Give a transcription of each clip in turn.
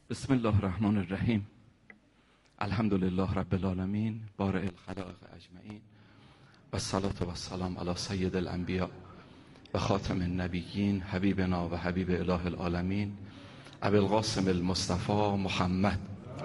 بسم الله الرحمن الرحیم. الحمد لله رب العالمین بارئ الخلائق اجمعین و الصلاة و السلام علی سید الانبیاء و خاتم النبیین حبیبنا و حبیب اله العالمین ابی القاسم المصطفى محمد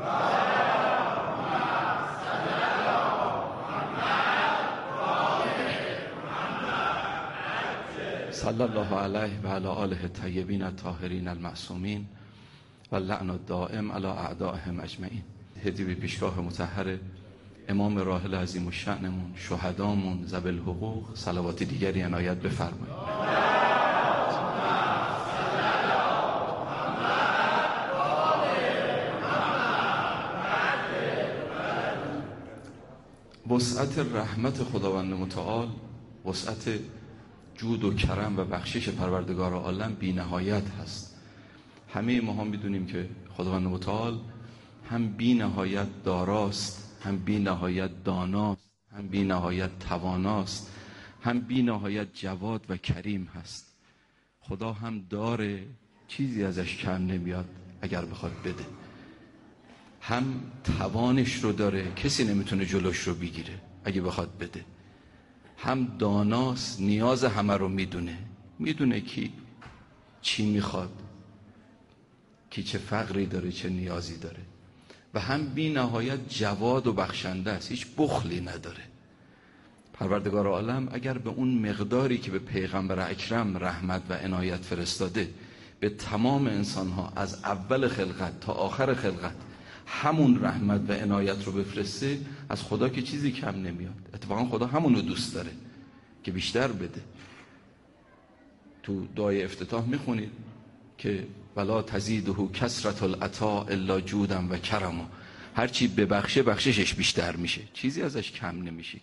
صلی الله علیه و علی آله الطیبین الطاهرین المعصومین و لعن الدائم علی اعدائهم اجمعین. هدیه به پیشگاه مطهر امام راحل عظیم الشأنمون، شهدامون، ذوی الحقوق، صلوات دیگری عنایت بفرمایید. وسعت رحمت خداوند متعال، وسعت جود و کرم و بخشش پروردگار عالم بی نهایت هست. همه ما هم میدونیم که خداوند متعال هم بی نهایت داراست، هم بی نهایت داناست، هم بی نهایت تواناست، هم بی نهایت جواد و کریم هست. خدا هم داره، چیزی ازش کم نمیاد اگر بخواد بده. هم توانش رو داره، کسی نمیتونه جلوش رو بگیره اگه بخواد بده. هم داناست، نیاز همه رو میدونه کی چی میخواد، کی چه فقری داره، چه نیازی داره. و هم بی نهایت جواد و بخشنده است، هیچ بخلی نداره. پروردگار عالم اگر به اون مقداری که به پیغمبر اکرم رحمت و عنایت فرستاده به تمام انسانها از اول خلقت تا آخر خلقت همون رحمت و عنایت رو بفرسته، از خدا که چیزی کم نمیاد. اتفاقا خدا همون رو دوست داره که بیشتر بده. تو دعای افتتاح میخونید که ولا تزیده کثرة العطاء الا جودا و کرما. هرچی ببخشه بخششش بیشتر میشه، چیزی ازش کم نمیشه.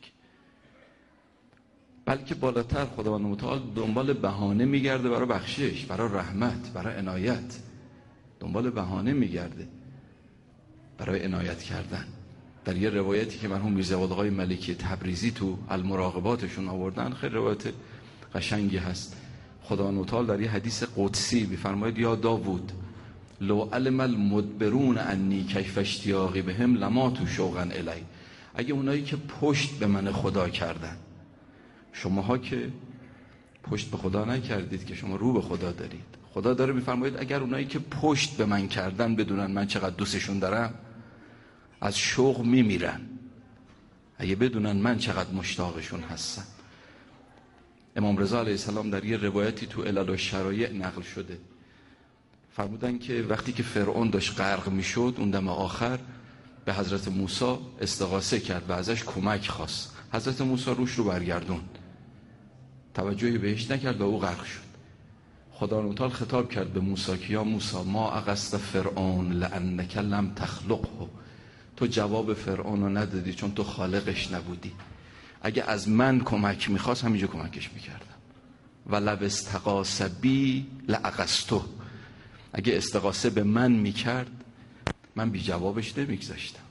بلکه بالاتر خداوند متعال دنبال بهانه میگرده برای بخشش، برای رحمت، برای عنایت. دنبال بهانه میگرده برای عنایت کردن. در یه روایتی که مرحوم میرزا آقای ملکی تبریزی تو المراقباتشون آوردن، خیلی روایت قشنگی هست. خداوند متعال در یه حدیث قدسی میفرماید یا داوود لو علم المدبرون انی کیف اشتیاقی بهم لماتوا شوقا الی. اگه اونایی که پشت به من خدا کردن، شماها که پشت به خدا نکردید، که شما رو به خدا دارید. خدا داره میفرماید اگر اونایی که پشت به من کردن بدونن من چقدر دوستشون دارم، از شوق میمیرن. اگه بدونن من چقدر مشتاقشون هستم. امام رضا علیه السلام در یه روایتی تو علل و شرایع نقل شده، فرمودن که وقتی که فرعون داشت غرق میشد، اون دم آخر به حضرت موسی استغاثه کرد و ازش کمک خواست. حضرت موسی روش رو برگردون، توجهی بهش نکرد و او غرق شد. خدا متعال خطاب کرد به موسی که یا موسی ما اغست فرعون لانک لم تخلقه. تو جواب فرعون رو ندادی چون تو خالقش نبودی. اگه از من کمک میخواست همینجا کمکش میکردم. و لو استغاث بی لاغثته. اگه استغاثه به من میکرد من بی جوابش نمیگذاشتم.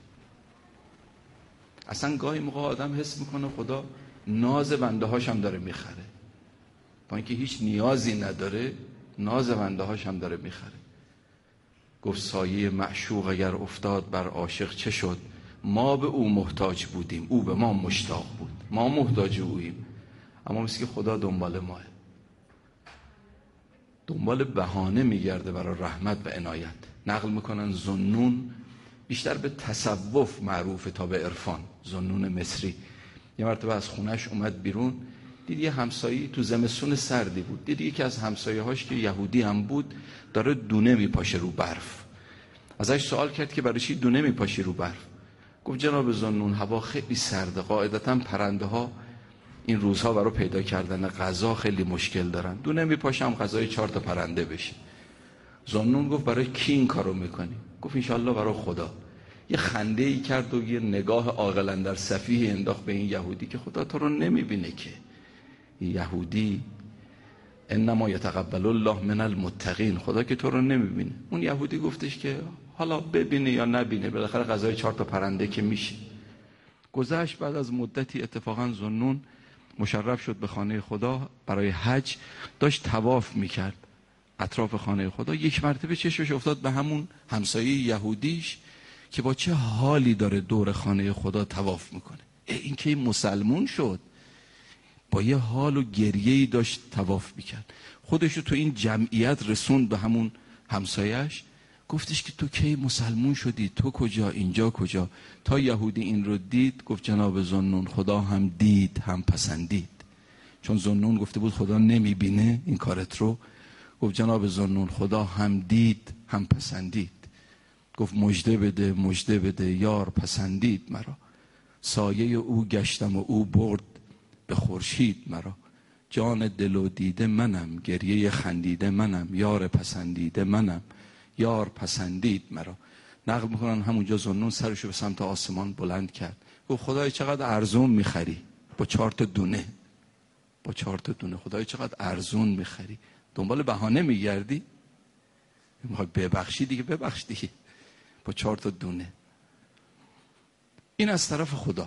اصلا گاهی موقع آدم حس میکنه خدا ناز بنده هاش هم داره میخره، با اینکه هیچ نیازی نداره، ناز بنده هاش هم داره میخره. گفت سایه معشوق اگر افتاد بر عاشق چه شد؟ ما به او محتاج بودیم، او به ما مشتاق بود. ما محتاج اوییم، اما مثل که خدا دنبال ماه، دنبال بهانه میگرده برای رحمت و عنایت. نقل میکنن ذوالنون بیشتر به تصوف معروفه تا به عرفان. ذوالنون مصری یه مرتبه از خونش اومد بیرون، دید یه همسایه‌ای تو زمستون سردی بود، دید یکی از همسایه‌هاش که یهودی هم بود داره دونه میپاشه رو برف. ازش سوال کرد که برای چی دونه میپاشی رو برف؟ گفت جناب ذوالنون هوا خیلی سرده، قاعدتا پرنده ها این روزها برای پیدا کردن غذا خیلی مشکل دارن، دونه میپاشم غذای 4 تا پرنده بشه. ذوالنون گفت برای کی این کارو میکنی؟ گفت انشالله برای خدا. یه خنده ای کرد و یه نگاه عاقل اندر سفیه انداخت به این یهودی که خدا تو رو نمیبینه که. یهودی انما یتقبل الله من المتقین، خدا که تو رو نمیبینه. اون یهودی گفتش که حالا ببینه یا نبینه، بالاخره غذای 4 تا پرنده که میشه. گذشت. بعد از مدتی اتفاقا ذوالنون مشرف شد به خانه خدا برای حج، داشت طواف میکرد. اطراف خانه خدا، یک مرتبه چشمش افتاد به همون همسایه یهودیش که با چه حالی داره دور خانه خدا طواف میکنه. این که مسلمون شد، با یه حال و گریه‌ای داشت طواف میکرد. خودشو تو این جمعیت رسوند به همون همسایه‌اش، گفتش که تو کی مسلمون شدی؟ تو کجا؟ اینجا کجا؟ تا یهودی این رو دید گفت جناب ذوالنون خدا هم دید هم پسندید. چون ذوالنون گفته بود خدا نمیبینه این کارت رو، گفت جناب ذوالنون خدا هم دید هم پسندید. گفت مژده بده مژده بده یار پسندید مرا، سایه او گشتم و او برد به خورشید مرا. جان دل و دیده منم، گریه خندیده منم، یار پسندیده منم، یار پسندید مرا. نقل میکنن همونجا ذوالنون سرشو به سمت آسمان بلند کرد، گفت خدای چقدر ارزون میخری با 4 تا دونه، با 4 تا دونه خدای چقدر ارزون میخری، دنبال بهانه میگردی؟ میخوای ببخشی دیگه ببخش دیگه، با 4 تا دونه. این از طرف خدا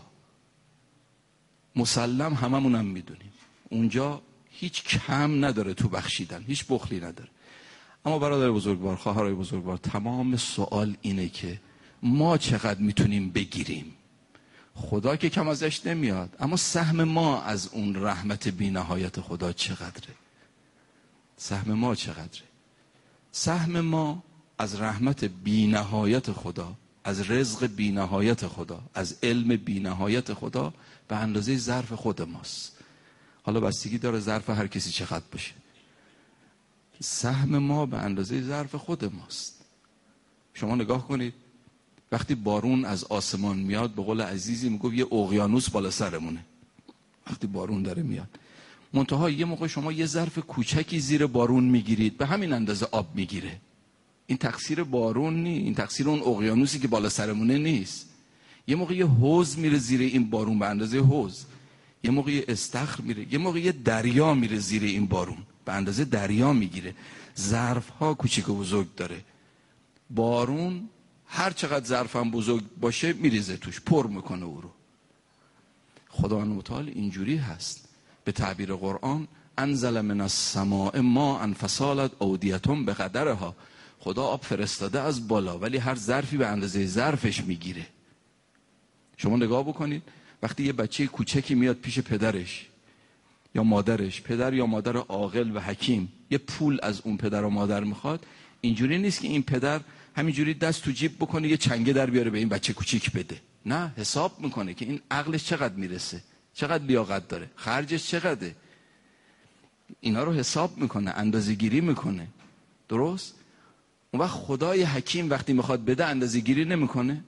مسلم، هممونم میدونیم اونجا هیچ کم نداره تو بخشیدن، هیچ بخلی نداره. اما برادر بزرگوار، خواهرای بزرگوار، تمام سوال اینه که ما چقدر میتونیم بگیریم؟ خدا که کم ازش نمیاد، اما سهم ما از اون رحمت بی نهایت خدا چقدره؟ سهم ما چقدره؟ سهم ما از رحمت بی نهایت خدا، از رزق بی نهایت خدا، از علم بی نهایت خدا به اندازه ظرف خود ماست. حالا بستگی داره ظرف هر کسی چقدر باشه. سهم ما به اندازه ظرف خود ماست. شما نگاه کنید وقتی بارون از آسمان میاد، به قول عزیزی میگفت یه اقیانوس بالا سرمونه وقتی بارون داره میاد. منتها یه موقع شما یه ظرف کوچکی زیر بارون میگیرید، به همین اندازه آب میگیره. این تقصیر بارون نیست، این تقصیر اون اقیانوسی که بالا سرمونه نیست. یه موقع یه حوض میره زیر این بارون به اندازه حوض، یه موقع یه استخر میره، یه موقع یه دریا میره زیر این بارون به اندازه دریا میگیره. ظرف ها کوچیک و بزرگ داره. بارون هر چقدر ظرف هم بزرگ باشه میریزه توش، پر میکنه او رو. خداوند متعال اینجوری هست. به تعبیر قرآن انزل من السماء ماء فسالت اودیة بقدرها. خدا آب فرستاده از بالا، ولی هر ظرفی به اندازه ظرفش میگیره. شما نگاه بکنید وقتی یه بچه کوچکی میاد پیش پدرش یا مادرش، پدر یا مادر عاقل و حکیم، یه پول از اون پدر و مادر میخواد، اینجوری نیست که این پدر همینجوری دست تو جیب بکنه یه چنگه در بیاره به این بچه کوچیک بده. نه، حساب میکنه که این عقلش چقدر میرسه، چقدر لیاقت داره، خرجش چقدره. اینا رو حساب میکنه، اندازه گیری میکنه. درست؟ اون وقت خدای حکیم وقتی میخواد بده اندازه گیری نمیکنه،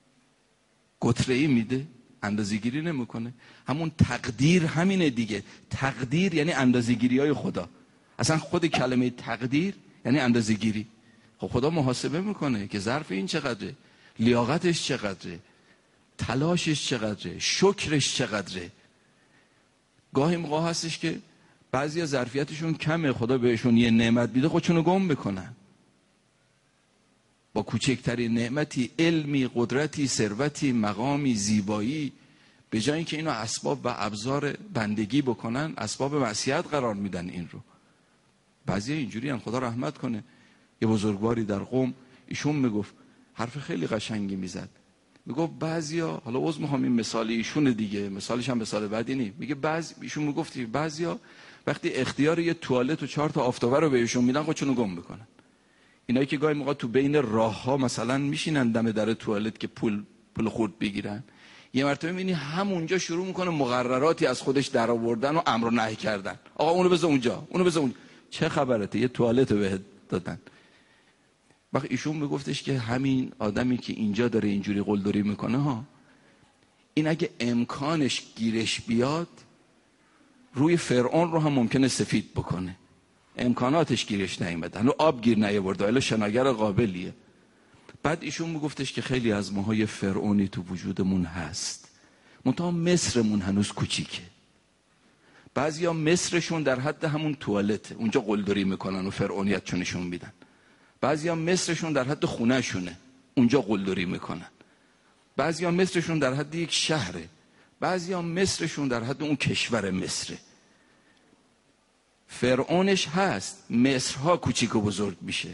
گتره‌ای میده، اندازه گیری نمیکنه. همون تقدیر همینه دیگه. تقدیر یعنی اندازه گیری های خدا. اصلا خود کلمه تقدیر یعنی اندازه گیری. خب خدا محاسبه میکنه که ظرف این چقدره، لیاقتش چقدره، تلاشش چقدره، شکرش چقدره. گاهی موقع هستش که بعضیا ظرفیتشون کمه، خدا بهشون یه نعمت میده خودشونو گم میکنن. با کوچکترین نعمتی، علمی، قدرتی، ثروتی، مقامی، زیبایی، به جای اینکه اینو اسباب و ابزار بندگی بکنن، اسباب معصیت قرار میدن این رو. بعضیا اینجوری هم، خدا رحمت کنه. یه بزرگواری در قم، ایشون میگفت، حرف خیلی قشنگی میزد، میگفت بعضیا، حالا عذر میخوام این مثال ایشون دیگه، مثالش هم مثال بعدی نیست، میگه ایشون میگفت بعضیا وقتی اختیار یه توالت و 4 تا آفتابه رو بهشون میدن خودشونو گم میکنن. اینایی که گاهی موقع تو بین راه ها مثلا میشینن دم در توالت که پول خورد بگیرن، یه مرتبه میبینی همونجا شروع میکنه مقرراتی از خودش در آوردن و امر و نهی کردن. آقا اونو بذار اونجا، اونو بذار اونجا. چه خبرته؟ یه توالت بهت دادن. وقت ایشون میگفتش که همین آدمی که اینجا داره اینجوری قلدری میکنه ها، این اگه امکانش گیرش بیاد روی فرعون رو هم ممکنه سفید بکنه. امکاناتش گیرش نیامد، هنوز آب گیر نیاورد، ولی شناگر قابلیه. بعد ایشون میگفتش که خیلی از ماهای فرعونی تو وجودمون هست، منتها مصرمون هنوز کوچیکه. بعضیا مصرشون در حد همون توالته، اونجا قلدری میکنن و فرعونیت چونشون میدن. بعضیا مصرشون در حد خونه شونه، اونجا قلدری میکنن. بعضیا مصرشون در حد یک شهره، بعضیا مصرشون در حد اون کشور مصره. فرعونش هست، مصرها کوچیک و بزرگ میشه.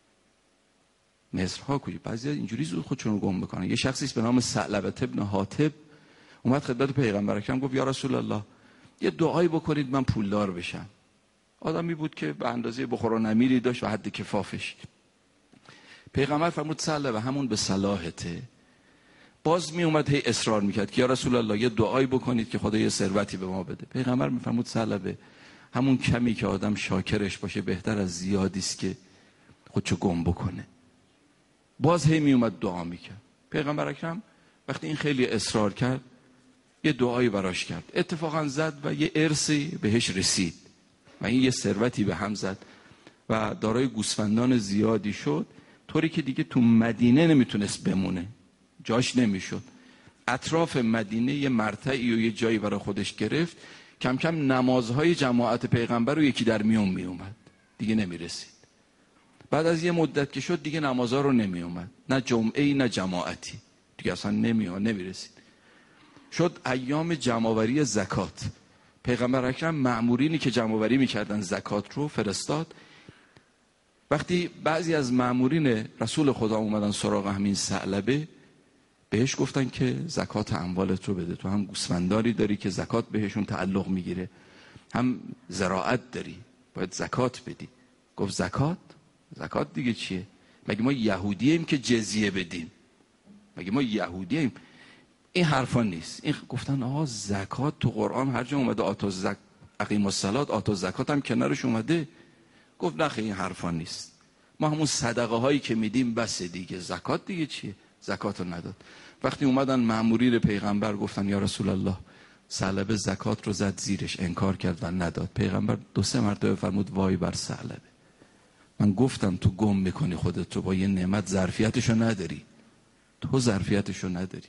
مصرها کوچیک. بعضی اینجوری زود خودشون رو گم میکنن. یه شخصی به نام ثعلبه ابن حاطب اومد خدمت پیغمبر اکرم گفت یا رسول الله یه دعایی بکنید من پولدار بشم. آدمی بود که به اندازه بخور و نمیری داشت و حد کفافش. پیغمبر فرمود ثعلبه همون به صلاحته. باز می اومد هی اصرار میکرد که یا رسول الله یه دعایی بکنید که خدا یه ثروتی به ما بده. پیغمبر میفرمود ثعلبه همون کمی که آدم شاکرش باشه بهتر از زیادی است که خودشو گم بکنه. باز هی می اومد دعا میکرد. پیغمبر اکرم وقتی این خیلی اصرار کرد یه دعایی براش کرد. اتفاقا زد و یه ارثی بهش رسید و این یه ثروتی به هم زد و دارای گوسفندان زیادی شد، طوری که دیگه تو مدینه نمیتونست بمونه، جاش نمیشد. اطراف مدینه یه مرتعی و یه جایی برای خودش گرفت. کم کم نمازهای جماعت پیغمبر رو یکی در میون می اومد، دیگه نمیرسید. بعد از یه مدت که شد دیگه نمازها رو نمی اومد، نه جمعه‌ای نه جماعتی، دیگه اصلا نمیرسید. شد ایام جمع‌آوری زکات. پیغمبر اکرم مأمورینی که جمع‌آوری میکردن زکات رو فرستاد. وقتی بعضی از مأمورین رسول خدا اومدن سراغ همین ثعلبه، بهش گفتن که زکات اموالت رو بده، تو هم گوسفندانی داری که زکات بهشون تعلق میگیره، هم زراعت داری، باید زکات بدی. گفت زکات؟ زکات دیگه چیه؟ مگه ما یهودییم که جزیه بدیم؟ مگه ما یهودییم؟ این حرفا نیست. این گفتن آقا زکات تو قرآن هر جا اومده اقیموا الصلاة آتوا الزکات هم کنارش اومده. گفت نه این حرفا نیست، ما همون صدقه هایی که میدیم بس دیگه، زکات دیگه چیه؟ زکات رو نداد. وقتی اومدن مأمورین پیغمبر گفتن یا رسول الله ثعلبه زکات رو زد زیرش، انکار کرد و نداد. پیغمبر 2-3 مرتبه فرمود وای بر ثعلبه، من گفتم تو گم میکنی خودت رو، با یه نعمت ظرفیتشو نداری، تو ظرفیتشو نداری.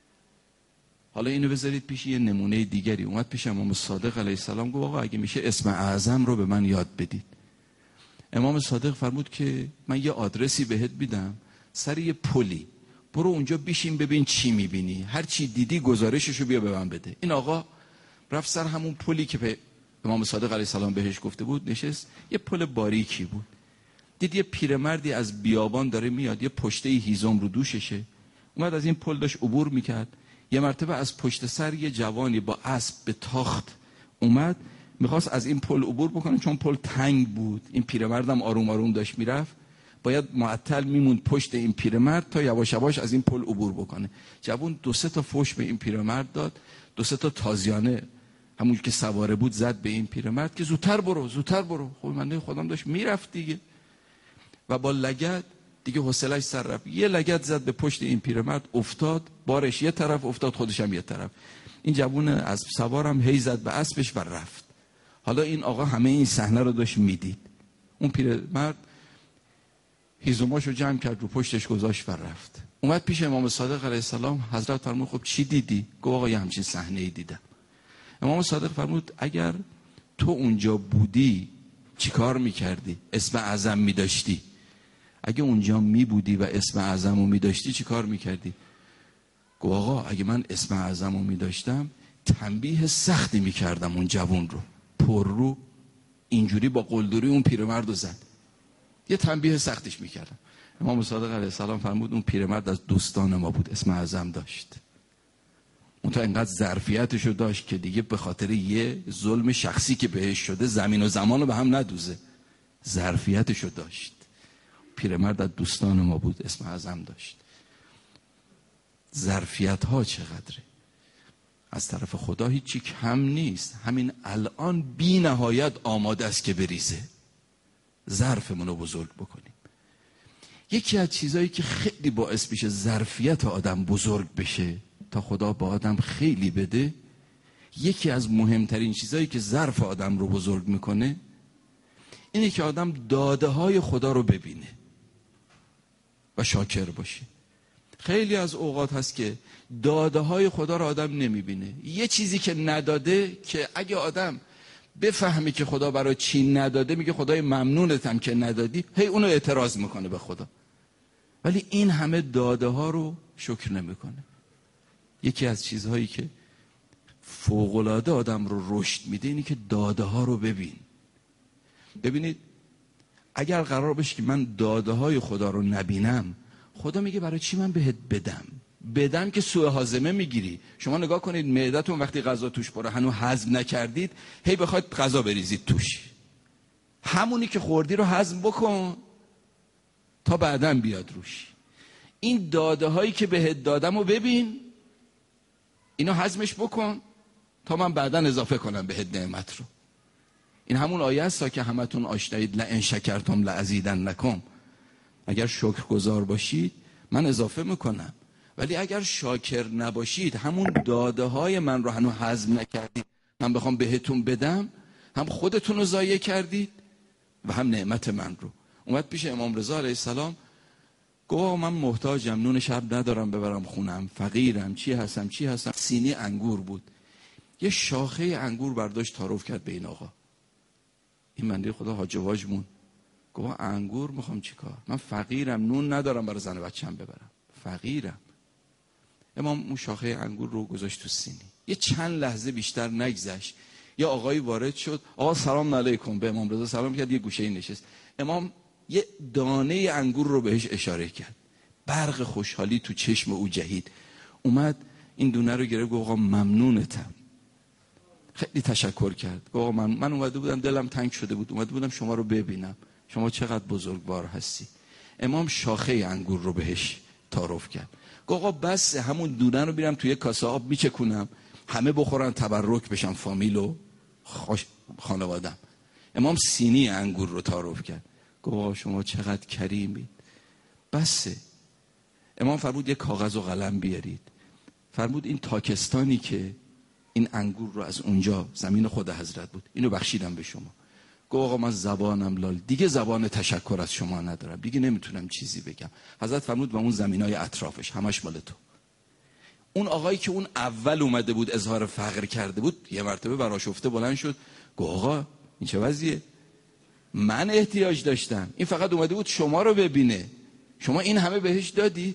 حالا اینو بذارید پیش یه نمونه دیگری. اومد پیش امام صادق علیه السلام گفت آقا اگه میشه اسم اعظم رو به من یاد بدید. امام صادق فرمود که من یه آدرسی بهت میدم، سر یه پلی، برو اونجا بشین ببین چی میبینی، هر چی دیدی گزارششو بیا به من بده. این آقا رفت سر همون پلی که امام صادق علیه السلام بهش گفته بود نشست. یه پل باریکی بود. دید یه پیرمردی از بیابان داره میاد، یه پشته هیزم رو دوششه. اومد از این پل داشت عبور میکرد. یه مرتبه از پشت سر یه جوانی با اسب به تاخت اومد، میخواست از این پل عبور بکنه، چون پل تنگ بود. این پیرمردم آروم آروم داشت میرفت، باید معطل میموند پشت این پیرمرد تا یواش یواش از این پل عبور بکنه. جوان 2-3 تا فوش به این پیرمرد داد، 2-3 تا تازیانه همون که سواره بود زد به این پیرمرد که زودتر برو زودتر برو. خب من خودم داشت میرفت دیگه، و با لگد دیگه حوصله‌اش سر رفت، یه لگد زد به پشت این پیرمرد، افتاد، بارش یه طرف افتاد، خودش هم یه طرف. این جوون اسب سوارم هی زد به اسبش و رفت. حالا این آقا همه این صحنه رو داشت میدید. اون پیرمرد هیزماشو جمع کرد رو پشتش گذاشت و رفت. اومد پیش امام صادق علیه السلام. حضرت فرمود خب چی دیدی؟ گفت آقا یه همچین صحنه‌ای دیدم. امام صادق فرمود اگر تو اونجا بودی چیکار میکردی؟ اسم اعظم میداشتی؟ اگه اونجا میبودی و اسم اعظم رو میداشتی چی کار میکردی؟ گفت آقا اگه من اسم اعظم رو میداشتم تنبیه سختی میکردم اون جوون رو، پر رو اینجوری با قلدری اون پیرمرد رو زد، یه تنبیه سختش میکردم. امام صادق علیه السلام فرمود اون پیرمرد از دوستان ما بود، اسم اعظم داشت، اون تا اینقدر ظرفیتشو داشت که دیگه به خاطر یه ظلم شخصی که بهش شده زمین و زمان رو به هم ندوزه، ظرفیتشو داشت. پیرمرد از دوستان ما بود، اسم اعظم داشت. ظرفیت ها چقدره از طرف خدا، هیچی کم نیست. همین الان بی نهایت آماده است که بریزه، ظرفمون رو بزرگ بکنیم. یکی از چیزایی که خیلی باعث میشه ظرفیت آدم بزرگ بشه تا خدا با آدم خیلی بده، یکی از مهمترین چیزایی که ظرف آدم رو بزرگ میکنه اینه که آدم داده های خدا رو ببینه و شاکر باشه. خیلی از اوقات هست که داده های خدا رو آدم نمیبینه. یه چیزی که نداده که اگه آدم بفهمی که خدا برای چی نداده، میگه خدای ممنونتم که ندادی، هی اونو اعتراض میکنه به خدا. ولی این همه داده ها رو شکر نمیکنه. یکی از چیزهایی که فوق‌العاده آدم رو رشد میده اینه که داده ها رو ببین، ببینید اگر قرار باشه که من داده های خدا رو نبینم، خدا میگه برای چی من بهت بدم که سوء هاضمه میگیری. شما نگاه کنید معدتون وقتی غذا توش پره هنوز هضم نکردید، هی بخواید غذا بریزید توش، همونی که خوردی رو هضم بکن تا بعداً بیاد روش. این داده هایی که بهت دادم رو ببین، اینو هضمش بکن تا من بعداً اضافه کنم بهت نعمت رو. این همون آیه است که همتون آشنایید، لئن شکرتم لازیدنکم. اگر شکرگزار باشید من اضافه میکنم، ولی اگر شاکر نباشید، همون داده های من رو هنوز هضم نکردید، من بخوام بهتون بدم، هم خودتون رو ضایع کردید و هم نعمت من رو. اومد پیش امام رضا علیه السلام، گفت من محتاجم، نون شب ندارم ببرم خونم، فقیرم، چی هستم. سینی انگور بود، یه شاخه انگور برداشت تعارف کرد به این آقا. این بنده خدا حاج واجمون گفت انگور میخوام چیکار، من فقیرم، نون ندارم برای زن بچه‌م ببرم، فقیرم. امام اون شاخه انگور رو گذاشت تو سینی. یه چند لحظه بیشتر نگذشت، یه آقایی وارد شد، آقا سلام علیکم، به امام رضا سلام کرد، یه گوشه نشست. امام یه دانه انگور رو بهش اشاره کرد، برق خوشحالی تو چشم او جهید. اومد این دونه رو گرفت، گفت آقا ممنونتم، خیلی تشکر کرد. گفت آقا من اومده بودم دلم تنگ شده بود، اومده بودم شما رو ببینم، شما چقدر بزرگوار هستی. امام شاخه انگور رو بهش تعارف کرد. گفت آقا بس همون دونه رو بیرم توی کاسه آب میچکونم، همه بخورن تبرک بشن، فامیل و خانوادم. امام سینی انگور رو تعارف کرد. گفت آقا شما چقدر کریمید، بسه. امام فرمود یک کاغذ و قلم بیارید. فرمود این تاکستانی که این انگور رو از اونجا زمین خود حضرت بود، اینو بخشیدم به شما. گفت آقا من زبانم لال، دیگه زبان تشکر از شما ندارم، دیگه نمیتونم چیزی بگم. حضرت فرمود و اون زمینای اطرافش همش مال تو. اون آقایی که اون اول اومده بود اظهار فقر کرده بود، یه مرتبه برآشفته بلند شد، گفت آقا این چه وضعیه، من احتیاج داشتم، این فقط اومده بود شما رو ببینه، شما این همه بهش دادی.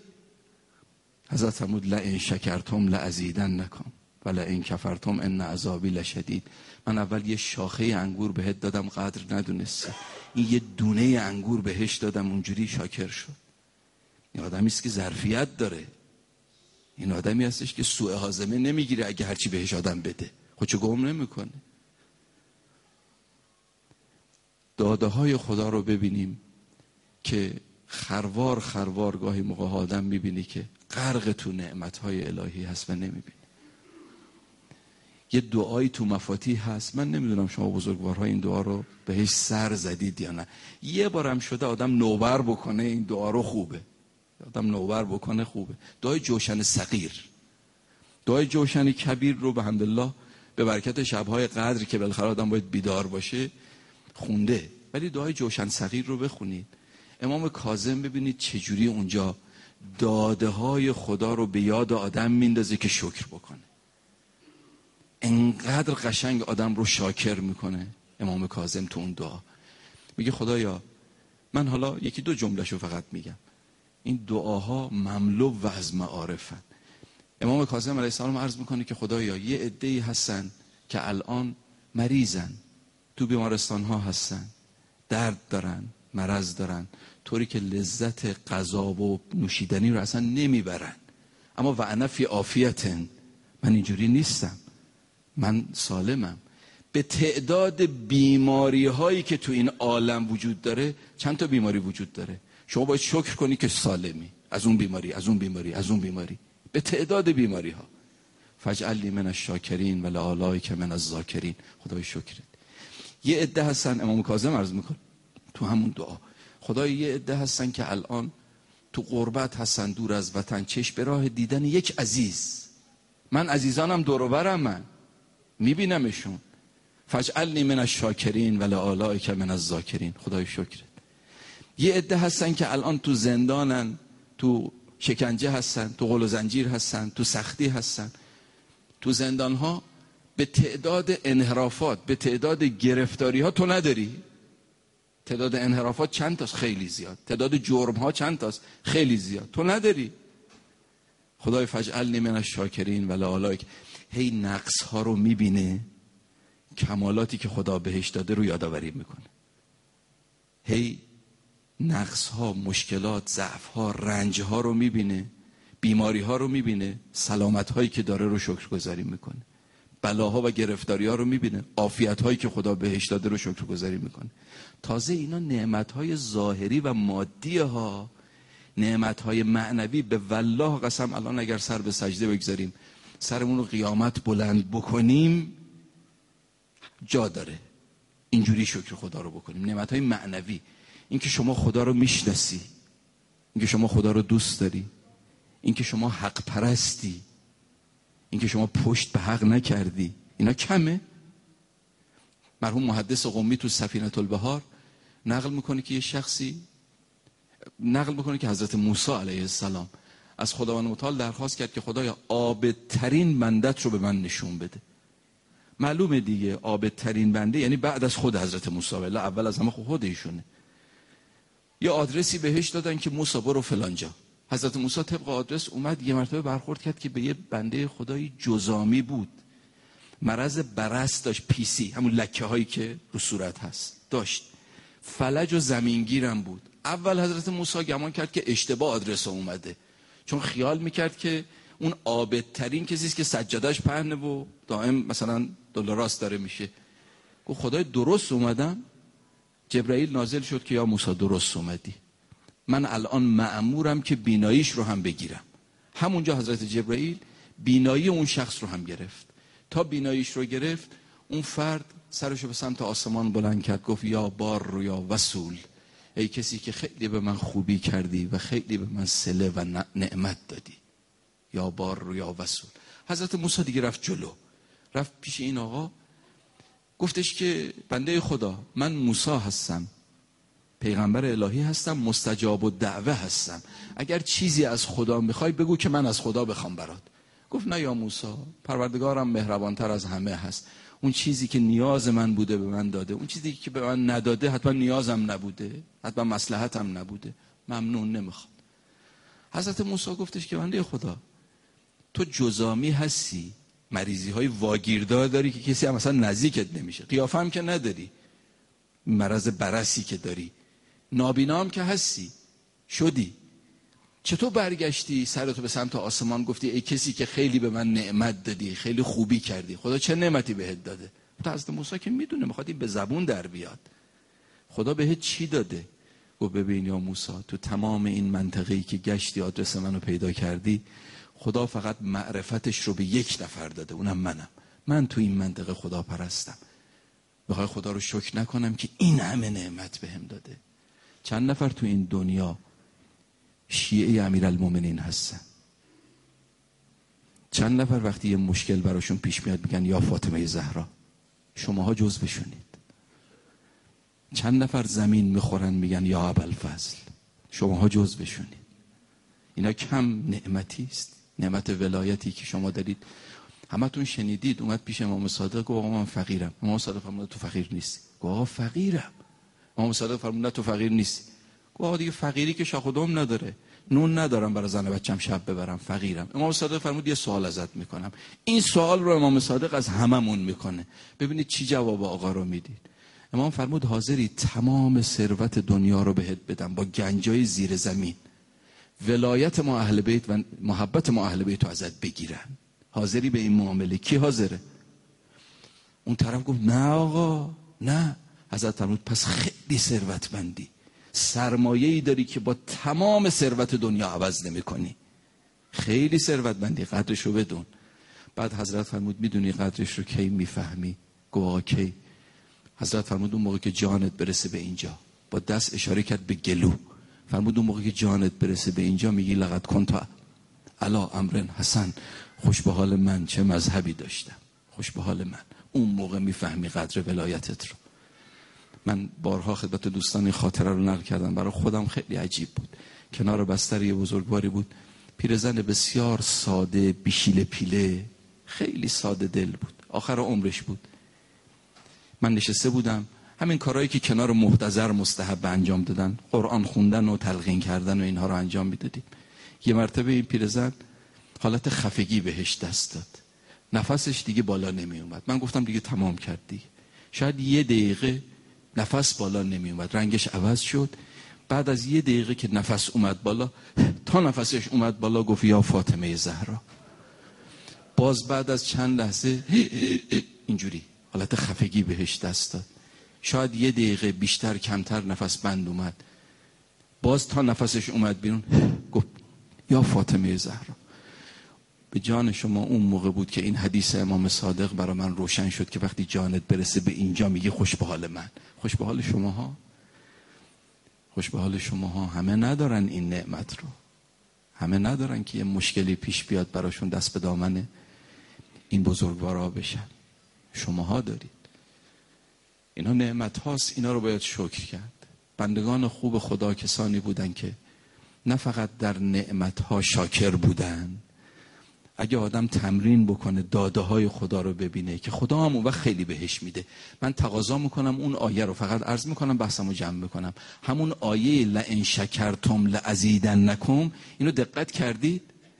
حضرت فرمود لئن شکرتم لازیدنکم و لئن کفرتم ان عذابی لشدید. من اول یه شاخه انگور بهت دادم، قدر ندونستی، این یه دونه انگور بهش دادم، اونجوری شاکر شد. این آدمی است که ظرفیت داره، این آدمی هستش که سوء هاضمه نمیگیره اگه هرچی بهش آدم بده، خودشو گم نمیکنه. داده های خدا رو ببینیم که خروار گاهی موقع آدم میبینی که غرق تو نعمت های الهی هست و نمیبینی. یه دعایی تو مفاتیح هست، من نمیدونم شما بزرگوارها این دعا رو بهش سر زدید یا نه. یه بارم شده آدم نوبر بکنه این دعا رو، خوبه، آدم نوبر بکنه خوبه. دعای جوشن صغیر، دعای جوشن کبیر رو به حمدالله به برکت شبهای قدر که بالاخره آدم باید بیدار باشه خونده، ولی دعای جوشن صغیر رو بخونید. امام کاظم ببینید چجوری اونجا داده های خدا رو به یاد آدم میندازه که شکر بکنه. انقدر قشنگ آدم رو شاکر میکنه امام کاظم تو اون دعا. میگه خدایا من حالا یکی دو جملهشو فقط میگم، این دعاها مملو و از معارفن. امام کاظم علیه السلام عرض میکنه که خدایا یه عده‌ای هستن که الان مریضن، تو بیمارستان ها هستن، درد دارن، مرض دارن، طوری که لذت غذا و نوشیدنی رو اصلا نمیبرن، اما و انا فی عافیتن، من اینجوری نیستم، من سالمم. به تعداد بیماری هایی که تو این عالم وجود داره چند تا بیماری وجود داره، شما باید شکر کنی که سالمی، از اون بیماری، از اون بیماری، از اون بیماری، به تعداد بیماری ها. فاجعلنی من الشاکرین و لآلائک من الذاکرین. خدای شکرت. یه عده هستن، امام کاظم عرض میکنه تو همون دعا، خدای یه عده هستن که الان تو غربت هستن، دور از وطن، چشم به راه دیدن یک عزیز، من عزیزانم دور و برم، من میبینمشون. فاجعلنی من الشاکرین و لآلائک من الذاکرین. خدای شکرت. یه عده هستن که الان تو زندانن، تو شکنجه هستن، تو غل و زنجیر هستن، تو سختی هستن، تو زندان ها. به تعداد انحرافات، به تعداد گرفتاری ها تو نداری. تعداد انحرافات چند تاست؟ خیلی زیاد. تعداد جرم ها چند تاست؟ خیلی زیاد. تو نداری. خدای فاجعلنی من الشاکرین و لآلائک. هی نقص ها رو میبینه، کمالاتی که خدا بهش داده رو یادآوری میکنه. هی نقص ها، مشکلات، ضعف ها، رنج ها رو میبینه، بیماری ها رو میبینه، سلامت هایی که داره رو شکرگزاری میکنه، بلاها و گرفتاری ها رو میبینه، عافیت هایی که خدا بهش داده رو شکرگزاری میکنه. تازه اینا نعمت های ظاهری و مادی ها، نعمت های معنوی. به والله قسم الان اگر سر به سجده بگذاریم، سرمون رو قیامت بلند بکنیم، جا داره اینجوری شکر خدا رو بکنیم. نعمت های معنوی، اینکه شما خدا رو میشناسی، اینکه شما خدا رو دوست داری، اینکه شما حق پرستی، اینکه شما پشت به حق نکردی، اینا کمه؟ مرحوم محدث قمی تو سفینه البحار نقل میکنه که یه شخصی نقل میکنه که حضرت موسی علیه السلام از خداوند متعال درخواست کرد که خدایا عابدترین بندت رو به من نشون بده. معلومه دیگه عابدترین بنده یعنی بعد از خود حضرت موسی، ولی اول از همه خود ایشونه. یه آدرسی بهش دادن که موسی برو فلانجا. حضرت موسی طبق آدرس اومد. یه مرتبه برخورد کرد که به یه بنده خدای جزامی بود، مرض برص داشت، پیسی، همون لکه هایی که رو صورت هست داشت، فلج و زمینگیرم بود. اول حضرت موسی گمان کرد که اشتباه آدرس اومده، چون خیال میکرد که اون عابدترین کسی است که سجادش پهنه و دائم مثلا دلاراست داره میشه. گفت خدای درست اومدم؟ جبرائیل نازل شد که یا موسی درست اومدی، من الان مأمورم که بیناییش رو هم بگیرم. همونجا حضرت جبرائیل بینایی اون شخص رو هم گرفت. تا بیناییش رو گرفت، اون فرد سرش رو به سمت آسمان بلند کرد، گفت یا بار رو یا وصول، ای کسی که خیلی به من خوبی کردی و خیلی به من صله و نعمت دادی، یا بار رو یا وصول. حضرت موسی دیگه رفت جلو، رفت پیش این آقا، گفتش که بنده خدا من موسی هستم، پیغمبر الهی هستم، مستجاب و دعوه هستم، اگر چیزی از خدا میخوای بگو که من از خدا بخوام برات. گفت نه یا موسی، پروردگارم مهربانتر از همه هست، اون چیزی که نیاز من بوده به من داده، اون چیزی که به من نداده حتما نیازم نبوده، حتما مصلحتم نبوده، ممنون، نمیخوام. حضرت موسی گفتش که بنده خدا تو جزامی هستی، مریضی های واگیردار داری که کسی هم مثلا نزدیکت نمیشه، قیافه هم که نداری، مرض برسی که داری، نابینا هم که هستی، شدی، چطور برگشتی سرتو به سمت آسمان گفتی ای کسی که خیلی به من نعمت دادی، خیلی خوبی کردی، خدا چه نعمتی بهت داده؟ حضرت موسی که میدونه، میخواد این به زبون در بیاد، خدا بهت چی داده؟ گفت ببین یا موسی، تو تمام این منطقه‌ای که گشتی آدرس منو پیدا کردی، خدا فقط معرفتش رو به یک نفر داده، اونم منم. من تو این منطقه خدا پرستم، بخوای خدا رو شکر نکنم که این همه نعمت بهم داده؟ چند نفر تو این دنیا شیعه امیرالمومنین هستن؟ چند نفر وقتی یه مشکل براشون پیش میاد میگن یا فاطمه زهرا؟ شماها جزوشونید. چند نفر زمین میخورن میگن یا ابوالفضل؟ شماها جزوشونید. اینا کم نعمتی است؟ نعمت ولایتی که شما دارید. همتون شنیدید اومد پیش امام صادق گفت آقا من فقیرم. امام صادق فرمود تو فقیر نیستی. گفت آقا فقیرم. امام صادق فرمود نه تو فقیر نیستی. گفت آقا دیگه فقیری که شاخ و دم نداره، نون ندارم برای زن بچم شب ببرم، فقیرم. امام صادق فرمود یه سوال ازت میکنم. این سوال رو امام صادق از هممون میکنه، ببینید چی جواب آقا رو میدید. امام فرمود حاضری تمام ثروت دنیا رو بهت بدم با گنجای زیر زمین، ولایت ما اهل بیت و محبت ما اهل بیت رو ازت بگیرن، حاضری به این معامله؟ کی حاضره؟ اون طرف گفت نه آقا نه. حضرت فرمود پس خیلی ثروتمندی، سرمایه‌ای داری که با تمام ثروت دنیا عوض نمی‌کنی، خیلی ثروتمندی، قدرش رو بدون. بعد حضرت فرمود میدونی قدرش رو کی میفهمی؟ گفت آقا کی؟ حضرت فرمود اون موقع که جانت برسه به اینجا. با دست اشاره کرد به گلو، فرمود اون موقع که جانت برسه به اینجا میگی لقد کنت علی امر حسن، خوش به حال من چه مذهبی داشتم، خوش به حال من. اون موقع میفهمی قدر ولایتت رو. من بارها خدمت دوستان این خاطره رو نقل کردم، برای خودم خیلی عجیب بود. کنار بستر یه بزرگواری بود، پیرزن بسیار ساده، بیشیله پیله، خیلی ساده دل بود، آخر عمرش بود. من نشسته بودم، همین کارهایی که کنار محتضر مستحب انجام دادن، قرآن خوندن و تلقین کردن و اینها رو انجام میدادیم. یه مرتبه این پیرزن حالت خفگی بهش دست داد، نفسش دیگه بالا نمی اومد. من گفتم دیگه تمام کرد دیگه. شاید یه دقیقه نفس بالا نمی اومد، رنگش عوض شد. بعد از 1 دقیقه که نفس اومد بالا، تا نفسش اومد بالا گفت یا فاطمه زهرا. باز بعد از چند لحظه اینجوری حالت خفگی بهش دست داد. شاید 1 دقیقه بیشتر کمتر نفس بند اومد. باز تا نفسش اومد بیرون گفت یا فاطمه زهرا. به جان شما اون موقع بود که این حدیث امام صادق برای من روشن شد که وقتی جانت برسه به اینجا میگه خوش به حال من. خوش به حال شماها، خوش به حال شماها. همه ندارن این نعمت رو، همه ندارن که یه مشکلی پیش بیاد براشون دست به دامن این بزرگوارا بشن. شماها دارید. اینا نعمت هاست، اینا رو باید شکر کرد. بندگان خوب خدا کسانی بودن که نه فقط در نعمت ها شاکر بودن. اگه آدم تمرین بکنه داده های خدا رو ببینه که خدا هم اون وقت خیلی بهش میده. من تقاضا میکنم اون آیه رو فقط عرض میکنم، بحثمو جمع میکنم. همون آیه لئن شکرتم لازیدنکم، اینو دقت کردید؟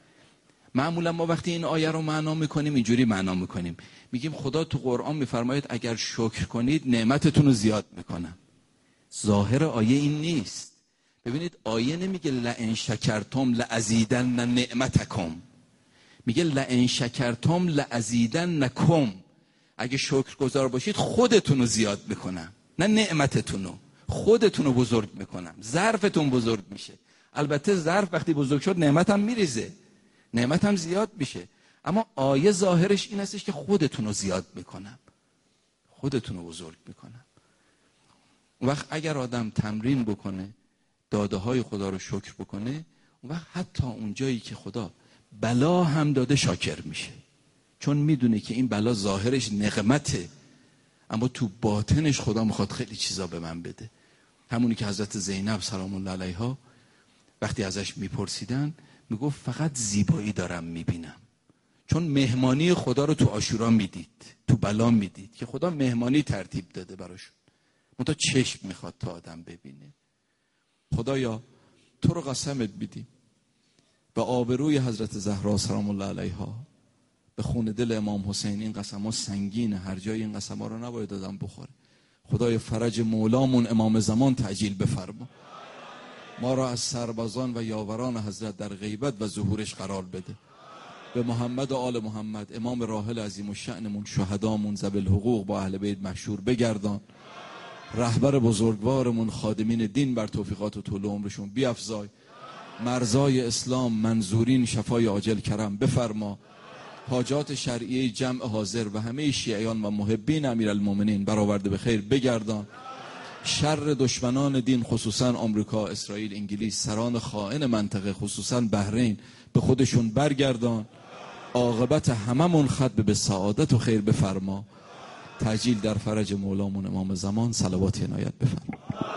معمولا ما وقتی این آیه رو معنا میکنیم اینجوری معنا میکنیم، میگیم خدا تو قرآن میفرماید اگر شکر کنید نعمتتون رو زیاد میکنم. ظاهر آیه این نیست. ببینید آیه نمیگه لئن شکرتم لازیدن نعمتکم، میگه لئن شکرتم لازیدنکم. اگه شکرگزار باشید خودتون رو زیاد میکنم، نه نعمتتون رو، خودتون رو بزرگ میکنم، ظرفتون بزرگ میشه. البته ظرف وقتی بزرگ شد نعمت هم میریزه، نعمت هم زیاد میشه، اما آیه ظاهرش این هستش که خودتون رو زیاد میکنم، خودتون رو بزرگ میکنم. اون وقت اگر آدم تمرین بکنه داده های خدا رو شکر بکنه، اون وقت حتی اون جایی که خدا بلا هم داده شاکر میشه، چون میدونه که این بلا ظاهرش نقمته اما تو باطنش خدا میخواد خیلی چیزا به من بده. همونی که حضرت زینب سلام الله علیها وقتی ازش میپرسیدن میگفت فقط زیبایی دارم میبینم، چون مهمانی خدا رو تو عاشورا میدید، تو بلا میدید که خدا مهمانی ترتیب داده براشون. منتها چشم میخواد تا آدم ببینه. خدایا تو رو قسمت میدیم به آبروی حضرت زهرا سلام الله علیها، به خون دل امام حسین، این قسم‌ها سنگینه، هر جای این قسم‌ها رو نباید آدم بخوره. خدای فرج مولامون امام زمان تعجیل بفرما، ما را از سربازان و یاوران حضرت در غیبت و ظهورش قرار بده. به محمد و آل محمد امام راحل عظیم الشأنمون، شهدامون، ذوی الحقوق با اهل بیت محشور بگردان. رهبر بزرگوارمون خادمین دین بر توفیقات و طول عمرشون بیفزای. مرزای اسلام منظورین شفای عاجل کرم بفرما. حاجات شرعیه جمع حاضر و همه شیعیان و محبین امیرالمومنین برآورده به خیر بگردان. شر دشمنان دین خصوصا آمریکا، اسرائیل، انگلیس، سران خائن منطقه خصوصا بحرین به خودشون برگردان. عاقبت هممون ختم به سعادت و خیر بفرما. تعجیل در فرج مولامون امام زمان. صلوات عنایت بفرما.